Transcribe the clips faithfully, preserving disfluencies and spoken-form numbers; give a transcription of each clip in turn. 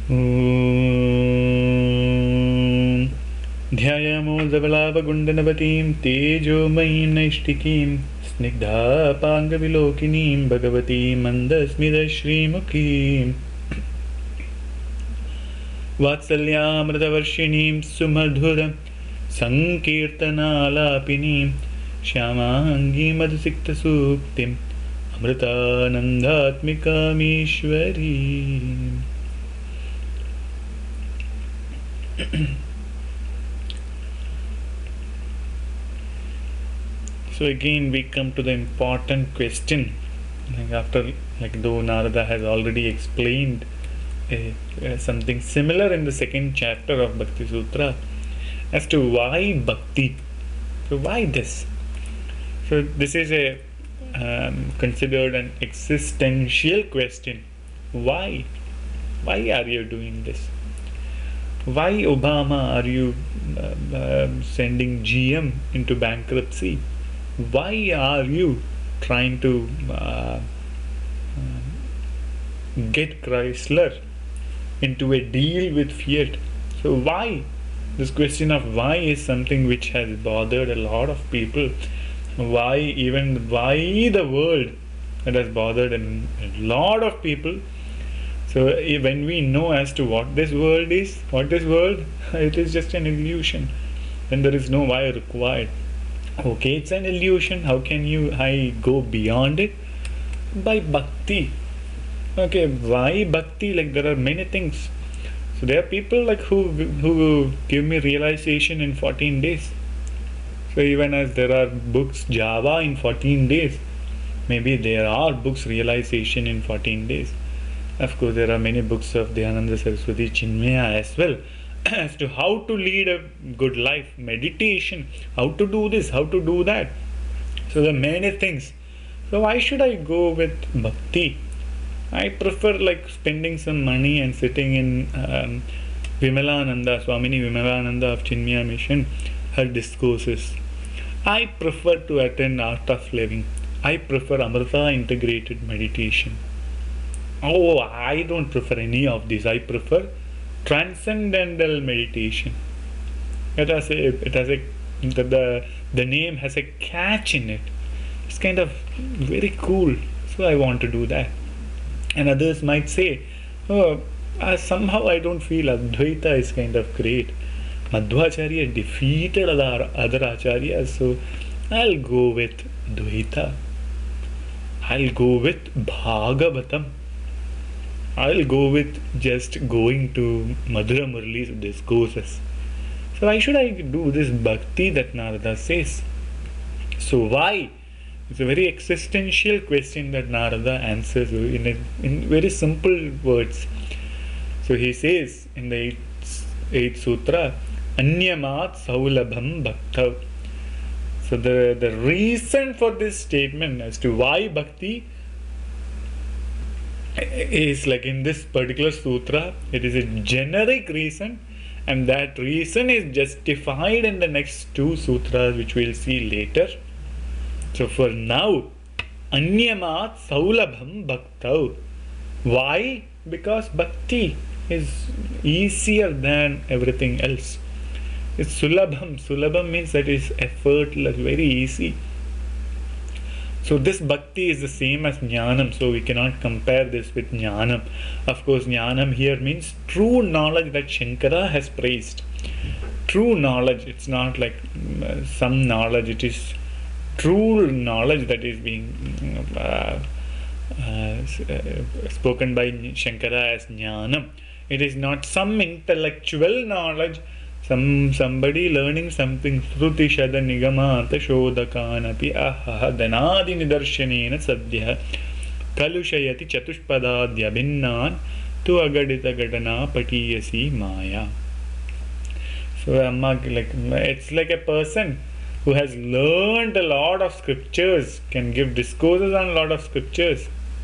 ॐ ध्यायामोदबलाभगुण्डनवतीं तेजोमयीं नैष्टिकीं स्निग्धापाङ्गविलोकिनीं भगवतीं मन्दस्मितश्रीमुखीं वात्सल्यामृतवर्षिणीं सुमधुर सङ्कीर्तनालापिनीं श्यामाङ्गीं मधुसिक्तसूक्तिम् अमृतानन्दात्मिकामीश्वरीम्. So again we come to the important question, like after like though Narada has already explained uh, uh, something similar in the second chapter of Bhakti Sutra as to why bhakti. So why this? So this is a um, considered an existential question. Why? Why are you doing this? Why, Obama, are you uh, uh, sending G M into bankruptcy? Why are you trying to uh, uh, get Chrysler into a deal with Fiat? So why? This question of why is something which has bothered a lot of people. Why, even why the world, it has bothered a, a lot of people. So when we know as to what this world is, what this world, it is just an illusion. Then there is no why required. Okay, it's an illusion. How can you I go beyond it? By bhakti. Okay, why bhakti? Like there are many things. So there are people like who who give me realization in fourteen days. So even as there are books Java in fourteen days, maybe there are books realization in fourteen days. Of course, there are many books of Dayananda Saraswati Chinmaya as well as to how to lead a good life, meditation, how to do this, how to do that. So there are many things. So why should I go with bhakti? I prefer like spending some money and sitting in um, Vimalananda, Swamini Vimalananda of Chinmaya Mission, her discourses. I prefer to attend Art of Living. I prefer Amrita integrated meditation. Oh, I don't prefer any of these. I prefer transcendental meditation. It has a, it has a, the, the, the name has a catch in it. It's kind of very cool. So I want to do that. And others might say, oh, uh, somehow I don't feel Advaita is kind of great. Madhvacharya defeated other, other acharyas, so I'll go with Dvaita. I'll go with Bhagavatam. I'll go with just going to Madhura Murli's discourses. So why should I do this bhakti that Narada says? So why? It's a very existential question that Narada answers in, a, in very simple words. So he says in the eighth, eighth sutra, Anyamat Saulabham Bhaktav. So the, the reason for this statement as to why bhakti is like in this particular sutra, it is a generic reason, and that reason is justified in the next two sutras which we will see later. So for now, Anyamat Saulabham Bhaktav. Why? Because bhakti is easier than everything else. It's Sulabham. Sulabham means that is effortless, very easy. So this bhakti is the same as jnanam, so we cannot compare this with jnanam. Of course, jnanam here means true knowledge that Shankara has praised. True knowledge, it's not like uh, some knowledge, it is true knowledge that is being uh, uh, spoken by Shankara as jnanam. It is not some intellectual knowledge, some somebody learning something. Shruti shada nigamata shodakanapi aha danadi nidarshanena sadhya kalushayati chatushpadadya bhinnan tu agadita gadana patiyasi maya. So Amma, like it's like a person who has learned a lot of scriptures can give discourses on a lot of scriptures.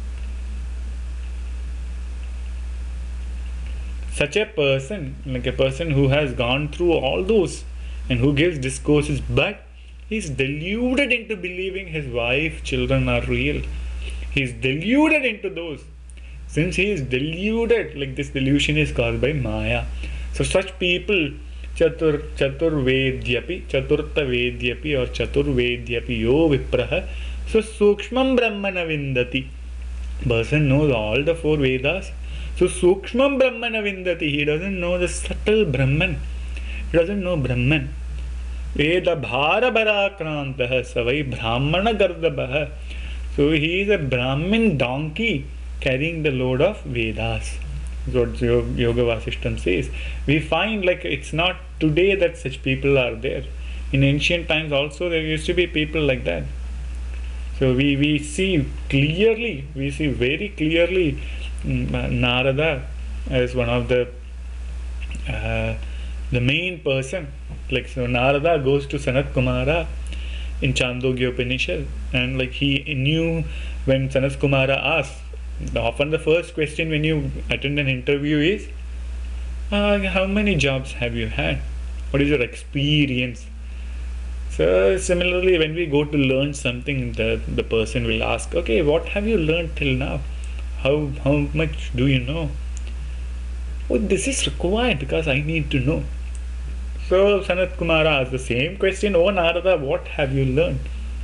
Such a person, like a person who has gone through all those and who gives discourses, but he's deluded into believing his wife, children are real. He's deluded into those. Since he is deluded, like this delusion is caused by Maya. So such people, Chatur Chaturvedyapi, Chaturtha Vedyapi or Chaturvedyapi Yo Vipraha, so Sukshmam Brahmana Vindati. Person knows all the four Vedas. So Sukshmam Brahmana Vindati, he doesn't know the subtle Brahman. He doesn't know Brahman. Veda Bhara Bharakrantaha Savai Brahmana Gardabaha. So he is a Brahmin donkey carrying the load of Vedas. That's what Yoga Vasishtam says. We find like it's not today that such people are there. In ancient times also there used to be people like that. So we, we see clearly, we see very clearly um, Narada as one of the uh, the main person. Like so Narada goes to Sanat Kumara in Chandogya Upanishad, and like he knew when Sanat Kumara asked, often the first question when you attend an interview is, uh, how many jobs have you had? What is your experience? So similarly, when we go to learn something, the, the person will ask, okay, what have you learned till now? How, how much do you know? Oh, this is required because I need to know. So Sanat Kumara asked the same question, oh Narada, what have you learned?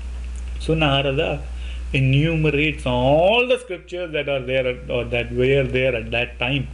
So Narada enumerates all the scriptures that are there at, or that were there at that time.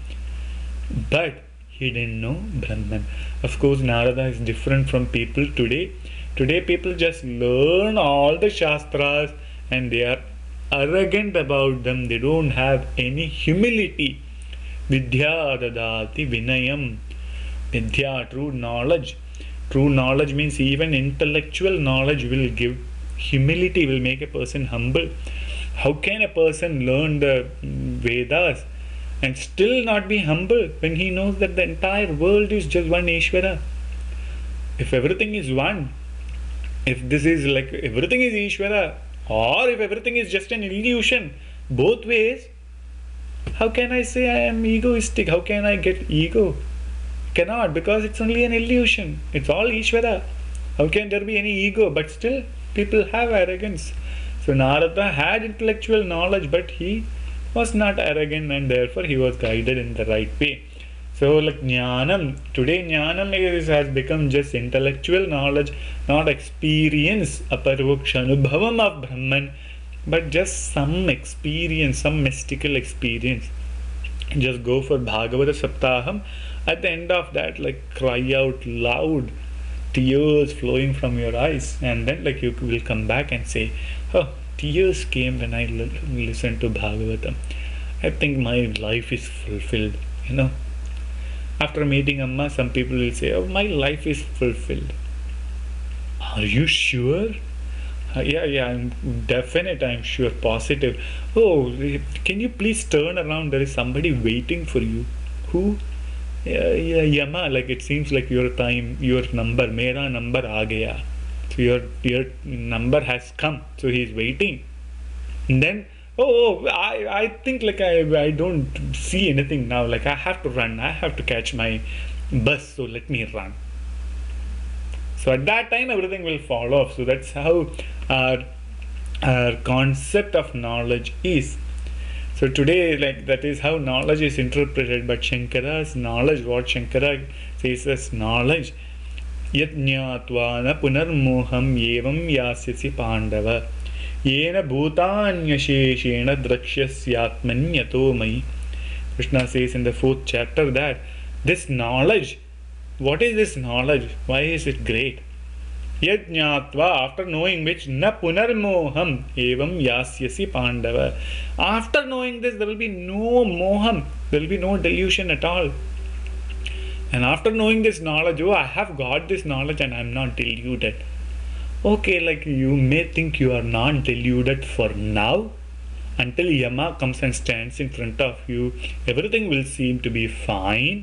But he didn't know Brahman. Of course, Narada is different from people today. Today people just learn all the Shastras and they are arrogant about them. They don't have any humility. Vidya dadati vinayam. Vidya, true knowledge. True knowledge means even intellectual knowledge will give humility, will make a person humble. How can a person learn the Vedas and still not be humble when he knows that the entire world is just one Ishvara? If everything is one, if this is like everything is Ishvara, or if everything is just an illusion, both ways, how can I say I am egoistic? How can I get ego? Cannot, because it's only an illusion. It's all Ishvara. How can there be any ego? But still people have arrogance. So Narada had intellectual knowledge, but he was not arrogant, and therefore he was guided in the right way. So like Jnanam, today Jnanam is, has become just intellectual knowledge, not experience, aparvoksha anubhavam of Brahman, but just some experience, some mystical experience. Just go for Bhagavata Saptaham. At the end of that, like cry out loud, tears flowing from your eyes, and then like you will come back and say, oh, tears came when I l- listened to Bhagavatam. I think my life is fulfilled, you know. After meeting Amma, some people will say, oh, my life is fulfilled. Are you sure? Uh, yeah, yeah, I'm definite, I'm sure, positive. Oh, can you please turn around? There is somebody waiting for you. Who? Yeah, yeah, Yama, like it seems like your time, your number, mera number aa gaya. So your, your number has come. So he is waiting. And then, oh, oh I, I think like I, I don't see anything now. Like I have to run. I have to catch my bus. So let me run. So at that time, everything will fall off. So that's how our, our concept of knowledge is. So today, like that is how knowledge is interpreted. But Shankara's knowledge, what Shankara says as knowledge, yat jnatva na punarmoham evam yasyasi pandava yena bhutanyasheshena drakshasyatmanyato mai. Krishna says in the fourth chapter that this knowledge, what is this knowledge? Why is it great? Yat jnatva, after knowing which, na punarmoham evam yasyasi pandava. After knowing this, there will be no moham, there will be no delusion at all. And after knowing this knowledge, oh, I have got this knowledge and I am not deluded. Okay, like you may think you are not deluded for now, until Yama comes and stands in front of you, everything will seem to be fine.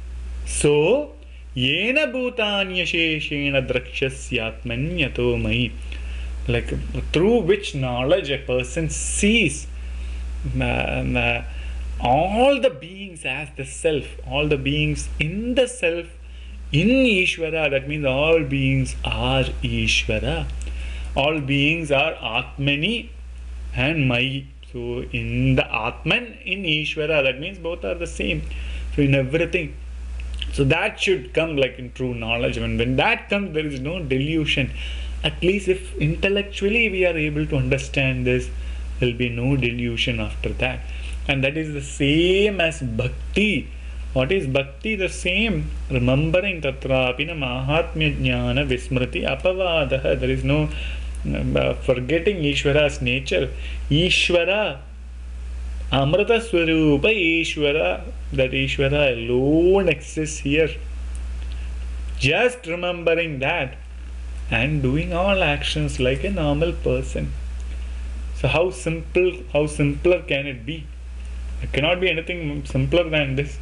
So, yena bhutanyasheshena drakshasyatmanyato mai, like through which knowledge a person sees uh, uh, all the beings as the self, all the beings in the self, in Ishvara. That means all beings are Ishvara. All beings are Atmani and Mai. So in the Atman, in Ishvara, that means both are the same. So in everything. So that should come like in true knowledge. When, when that comes, there is no delusion. At least if intellectually we are able to understand this, there will be no delusion after that. And that is the same as bhakti. What is bhakti? The same. Remembering tatrapina mahatmya jnana vismriti apavadaha. There is no uh, forgetting Ishvara's nature. Ishvara, Amrita Swarupa Ishvara, that Ishvara alone exists here. Just remembering that and doing all actions like a normal person. So how simple, how simpler can it be? It cannot be anything simpler than this.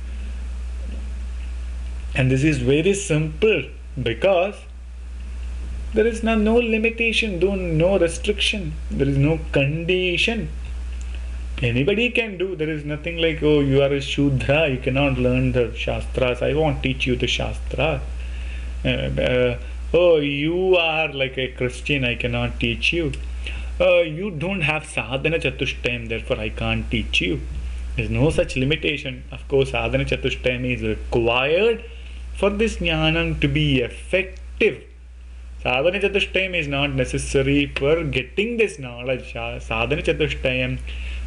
And this is very simple because there is no, no limitation, no restriction, there is no condition. Anybody can do. There is nothing like, oh, you are a Shudra, you cannot learn the Shastras, I won't teach you the Shastras. Uh, uh, oh, you are like a Christian, I cannot teach you. Uh, you don't have sadhana chatushtayam, therefore I can't teach you. There is no such limitation. Of course, sadhana chatushtayam is required for this jnanam to be effective. Sadhana chatushtayam is not necessary for getting this knowledge. Sadhana chatushtayam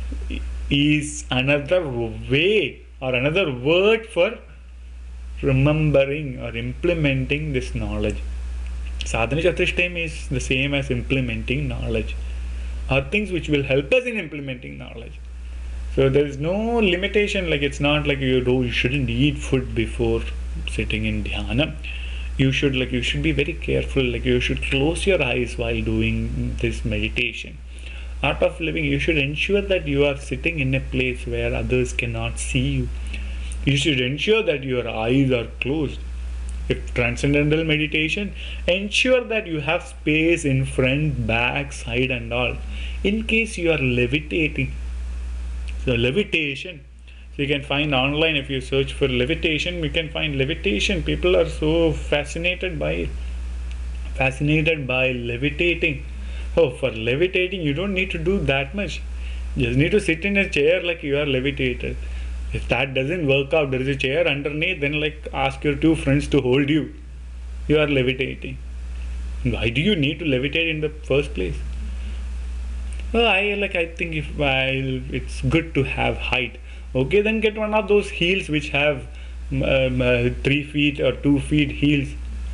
is another way or another word for remembering or implementing this knowledge. Sadhana chatushtayam is the same as implementing knowledge, or things which will help us in implementing knowledge. So there is no limitation, like it's not like you do, you shouldn't eat food before sitting in dhyana. You should like you should be very careful, like you should close your eyes while doing this meditation. Art of living, you should ensure that you are sitting in a place where others cannot see you. You should ensure that your eyes are closed. If transcendental meditation, ensure that you have space in front, back, side and all, in case you are levitating. So levitation, so you can find online, if you search for levitation, you can find levitation. People are so fascinated by it, fascinated by levitating. Oh, for levitating, you don't need to do that much. You just need to sit in a chair like you are levitated. If that doesn't work out, there is a chair underneath, then like ask your two friends to hold you. You are levitating. Why do you need to levitate in the first place? Well, I like I think if I, it's good to have height. Okay, then get one of those heels which have um, uh, three feet or two feet heels.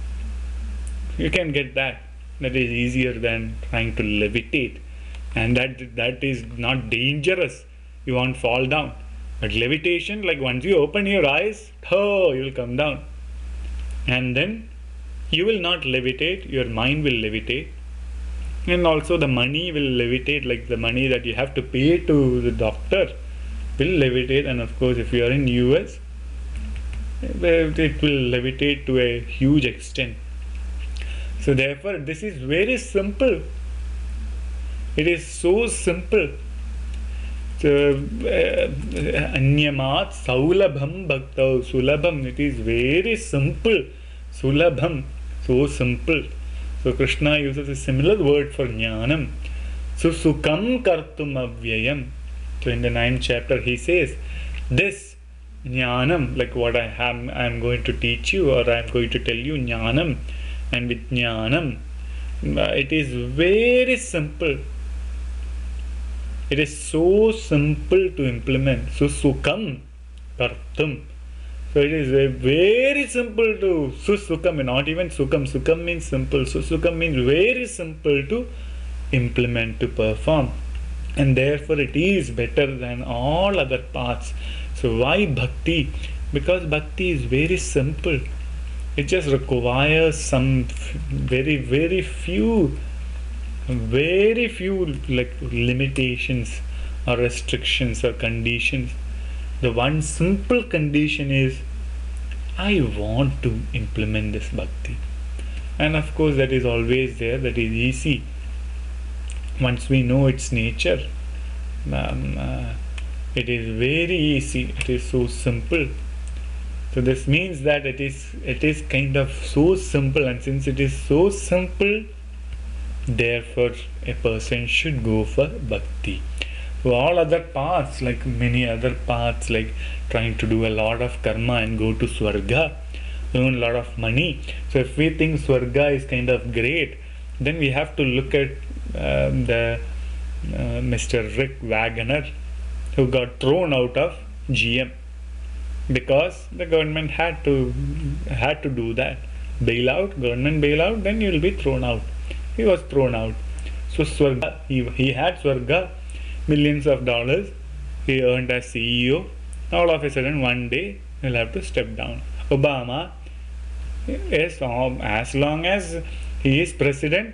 You can get that. That is easier than trying to levitate, and that that is not dangerous. You won't fall down. But levitation, like once you open your eyes, oh, you will come down, and then you will not levitate. Your mind will levitate, and also the money will levitate. Like the money that you have to pay to the doctor will levitate, and of course, if you are in U S, it will levitate to a huge extent. So therefore, this is very simple. It is so simple. So, Anyamat Saulabham Bhaktau Sulabham. It is very simple. Sulabham, so simple. So Krishna uses a similar word for jnanam. So Sukham Kartum Avyayam. So in the ninth chapter, he says, this jnanam, like what I am, I am going to teach you, or I am going to tell you jnanam. And with jnanam, it is very simple. It is so simple to implement. So sukham kartum. So it is very simple to sukham, not even sukham. Sukham means simple. So sukham means very simple to implement, to perform. And therefore it is better than all other paths. So why bhakti? Because bhakti is very simple. It just requires some very, very few, very few like limitations or restrictions or conditions. The one simple condition is, I want to implement this bhakti. And of course that is always there, that is easy. Once we know its nature, um, uh, it is very easy, it is so simple. So this means that it is it is kind of so simple, and since it is so simple, therefore a person should go for bhakti. So all other paths, like many other paths, like trying to do a lot of karma and go to Swarga, earn a lot of money. So if we think Swarga is kind of great, then we have to look at uh, the uh, Mister Rick Wagner, who got thrown out of G M because the government had to had to do that bailout, government bailout. Then you will be thrown out. He was thrown out. So Swarga, he, he had Swarga, millions of dollars he earned as C E O. All of a sudden, one day he'll have to step down. Obama, yes, as long as he is president,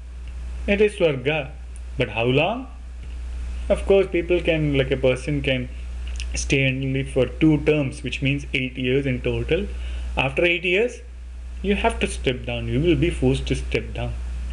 it is Swarga. But how long? Of course, people can, like a person can stay only for two terms, which means eight years in total. After eight years, you have to step down. You will be forced to step down.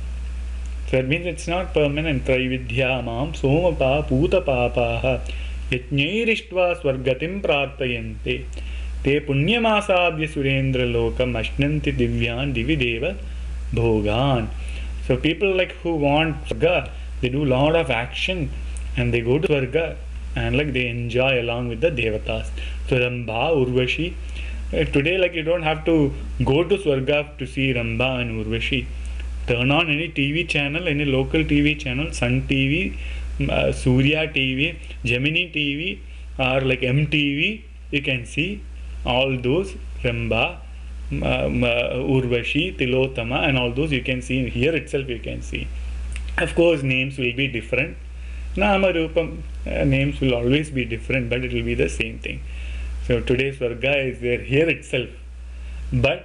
So that means it's not permanent. Traividya mam somapa puta papaha yajnairištva swargatim prartayante te punyamasadhya surendra lokam ashnanti divyan divideva bhogan. So people like who want Swarga, they do lot of action and they go to Swarga and like they enjoy along with the devatas. So Rambha, Urvashi. Uh, today like you don't have to go to Swarga to see Rambha and Urvashi. Turn on any T V channel, any local T V channel, Sun T V, uh, Surya T V, Gemini T V, or like M T V, you can see all those Rambha, uh, Urvashi, Tilotama, and all those you can see here itself. You can see. Of course, names will be different. Nama Rupam, uh, names will always be different, but it will be the same thing. So today's Swarga is there here itself, but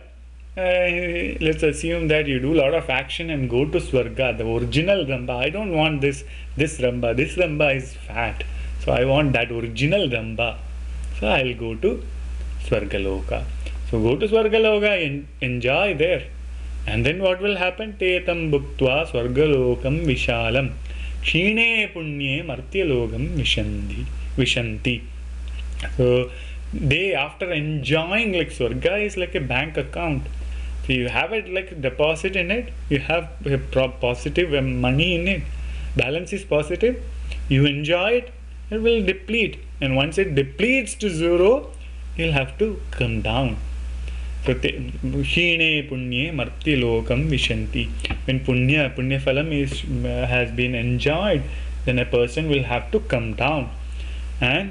Uh, let's assume that you do a lot of action and go to Swarga, the original Rambha. I don't want this this Rambha. This Rambha is fat, so I want that original Rambha. So I'll go to Swargaloka. So go to Swargaloka and enjoy there. And then what will happen? Tetam bhuktva Swargalokam vishalam kshine punye martyalokam vishanti vishanti. So they, after enjoying, like Swarga is like a bank account. So you have it like deposit in it, you have a positive money in it, balance is positive, you enjoy it, it will deplete, and once it depletes to zero, you'll have to come down. So Shine Punye Marti Lokam Vishanti. When Punya, Punya Phalam is, uh, has been enjoyed, then a person will have to come down. And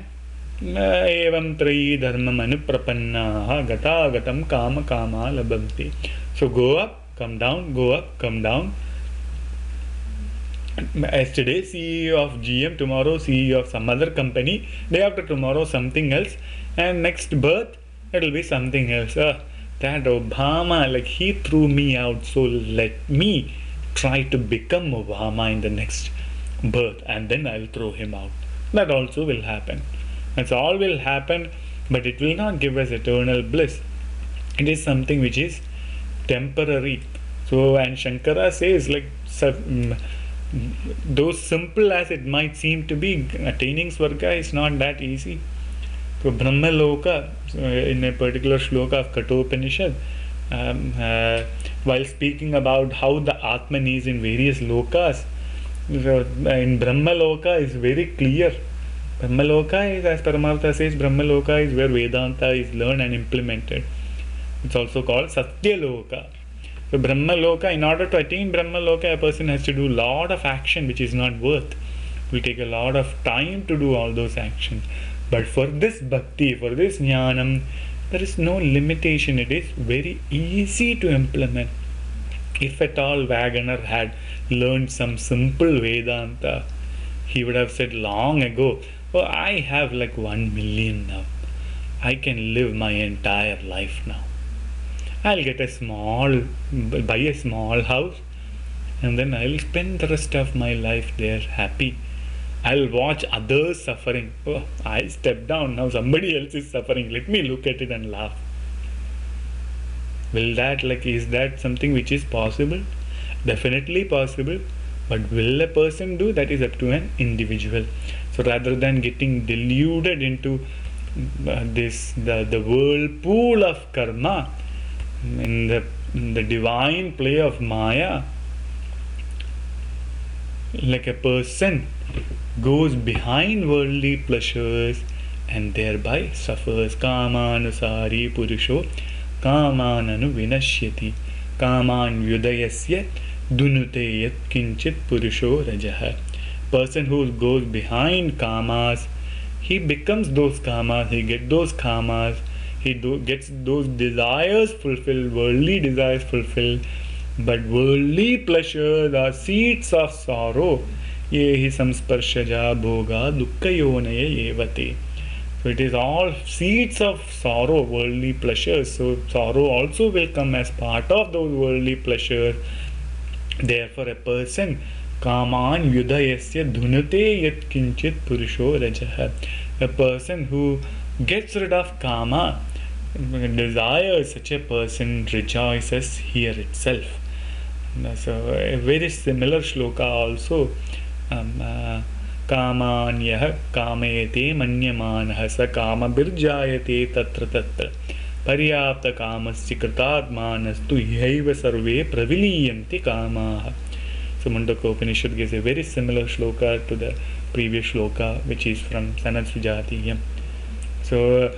evam trayi dharmam anuprapannaha gata gatam kama kama labhanti. So go up, come down, go up, come down. As today C E O of G M, tomorrow C E O of some other company, day after tomorrow something else, and next birth it will be something else. Uh, that Obama, like he threw me out, so let me try to become Obama in the next birth, and then I'll throw him out. That also will happen. That's all will happen, but it will not give us eternal bliss. It is something which is temporary. So, and Shankara says, like, though simple as it might seem to be, attaining Swarga is not that easy. So, Brahma Loka, in a particular shloka of Kathopanishad, um, uh, while speaking about how the Atman is in various lokas, in Brahma Loka is very clear. Brahmaloka is, as Paramartha says, Brahmaloka is where Vedanta is learned and implemented. It's also called Satyaloka. So Brahmaloka, in order to attain Brahmaloka, a person has to do a lot of action which is not worth. It will take a lot of time to do all those actions. But for this bhakti, for this jnanam, there is no limitation. It is very easy to implement. If at all Wagner had learned some simple Vedanta, he would have said long ago, oh, I have like one million now. I can live my entire life now. I'll get a small, buy a small house, and then I'll spend the rest of my life there happy. I'll watch others suffering. Oh, I step down now. Somebody else is suffering. Let me look at it and laugh. Will that, like, is that something which is possible? Definitely possible. But will a person do? That is up to an individual. So rather than getting deluded into uh, this the, the whirlpool of karma, in the, in the divine play of Maya, like a person goes behind worldly pleasures and thereby suffers. Kamanusari purusho kamananu vinashyati kaman vyudayasya dunute yat kinchit purusho rajaha. Person who goes behind kamas, he becomes those kamas, he gets those kamas, he do, gets those desires fulfilled, worldly desires fulfilled. But worldly pleasures are seeds of sorrow. Ye hi samsparshaja bhoga dukkayonaya evate. So it is all seeds of sorrow, worldly pleasures. So sorrow also will come as part of those worldly pleasures. Therefore a person kaman yudayasya dhunate yat kinchit purusho rajaha. A person who gets rid of kama, desires, such a person rejoices here itself. So a very similar shloka also. Um, uh, Kamanyah kamayate manyamanah sa kama birjayate tatra tatra paryapta kamasya kritatmanastu yaiva sarve praviliyanti kamaha. So Mundaka Upanishad gives a very similar shloka to the previous shloka, which is from Sanat Sujatiyam. So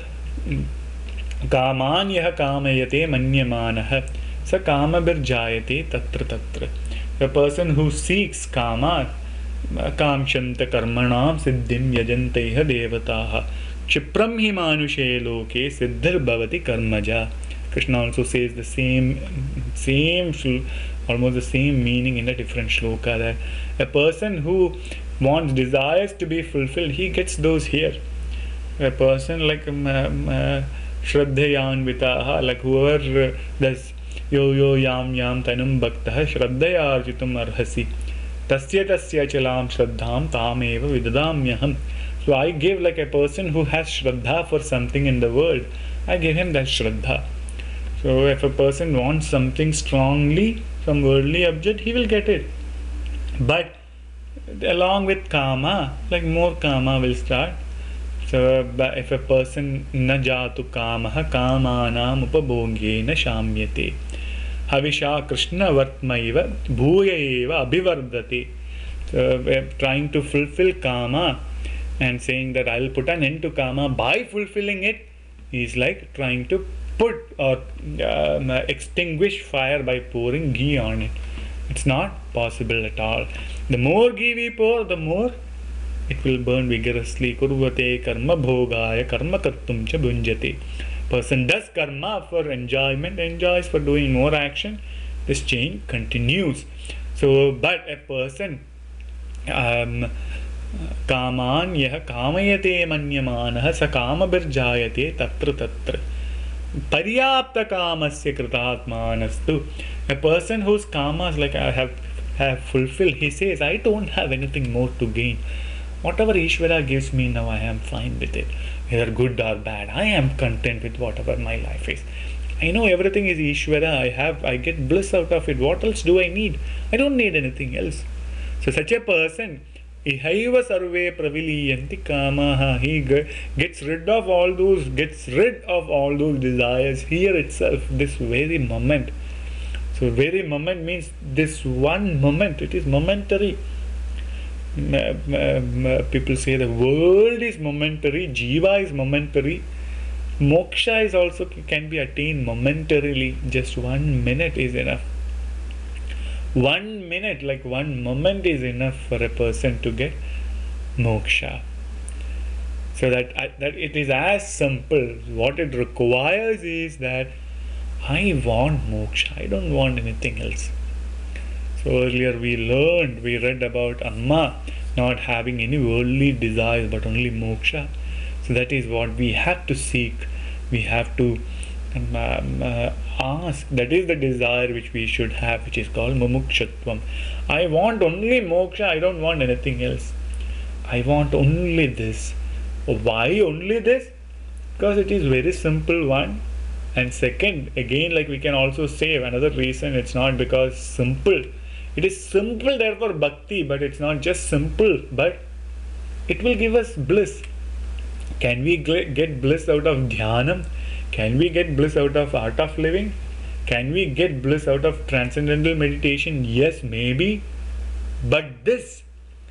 Kamanyah kamayate manyamanah sa kama birjayate tatra tatra. A person who seeks kama, kamshanta karmanam siddhim yajantaiha devataha chipram hi manushe loke siddhir bhavati karmaja. Krishna also says the same same almost the same meaning in a different shloka, that a person who wants desires to be fulfilled, he gets those here. A person like um, um, uh, shraddhayanvitaha, like whoever uh, does yo yo yam yam tanum bhaktah shraddhaya arjitum arhasi tasya tasya chalam shraddham tameva vidadamyaham. So I give, like a person who has shraddha for something in the world, I give him that shraddha. So if a person wants something strongly from worldly object, he will get it. But along with kama, like more kama will start. So if a person na jatu kamaha kamanam upabhogena shamyate havisha krishna vartmaiva bhuyaiva abhivardate. So we're trying to fulfill kama and saying that I'll put an end to kama by fulfilling it is like trying to put or um, extinguish fire by pouring ghee on it. It's not possible at all. The more ghee we pour, the more it will burn vigorously. Kurvate karma bhogaya karma kartum cha bhunjate. Person does karma for enjoyment, enjoys for doing more action. This chain continues. So, but a person um, kaman yah kamayate manyamanah sa kama birjayate tatra tatra paryapta kamasya kritatmanastu. A person whose kamas, like I have have fulfilled, he says, I don't have anything more to gain. Whatever Ishvara gives me now, I am fine with it. Whether good or bad, I am content with whatever my life is. I know everything is Ishvara. I have, I get bliss out of it. What else do I need? I don't need anything else. So such a person, ihaiva sarve praviliyanti kamaha, he gets rid of all those, gets rid of all those desires here itself, this very moment. So very moment means this one moment. It is momentary. People say the world is momentary, jiva is momentary, moksha is also can be attained momentarily. Just one minute is enough. One minute, like one moment, is enough for a person to get moksha. So that that it is as simple. What it requires is that I want moksha. I don't want anything else. So earlier we learned, we read about Amma not having any worldly desires but only moksha. So that is what we have to seek. We have to um, uh, ask. That is the desire which we should have, which is called mumukshutvam. I want only moksha. I don't want anything else. I want only this. Why only this? Because it is very simple, one. And second, again, like we can also say another reason, it's not because simple. It is simple, therefore bhakti, but it's not just simple, but it will give us bliss. Can we get bliss out of dhyanam? Can we get bliss out of art of living? Can we get bliss out of transcendental meditation? Yes, maybe. But this,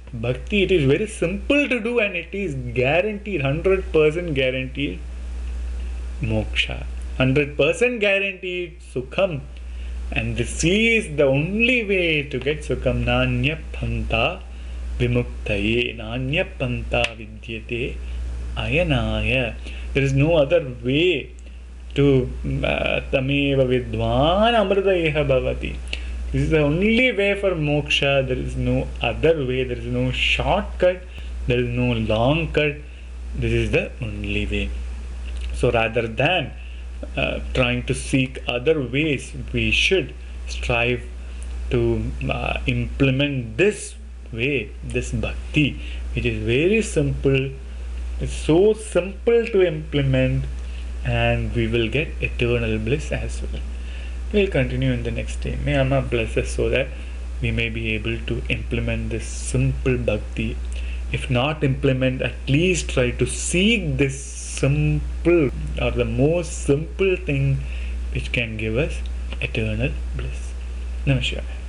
Bhakti, it is very simple to do and it is guaranteed, one hundred percent guaranteed moksha. one hundred percent guaranteed sukham. And this is the only way to get sukham. Nanya panta vimuktaye. Nanya panta vidyate ayanaya. There is no other way to uh, tameva vidwan amritayeha bhavati. This is the only way for moksha. There is no other way. There is no shortcut. There is no long cut. This is the only way. So rather than uh, trying to seek other ways, we should strive to uh, implement this way, this bhakti, which is very simple. It's so simple to implement, and we will get eternal bliss as well. We'll continue in the next day. May Amma bless us so that we may be able to implement this simple bhakti. If not implement, at least try to seek this simple or the most simple thing which can give us eternal bliss. Namaskar.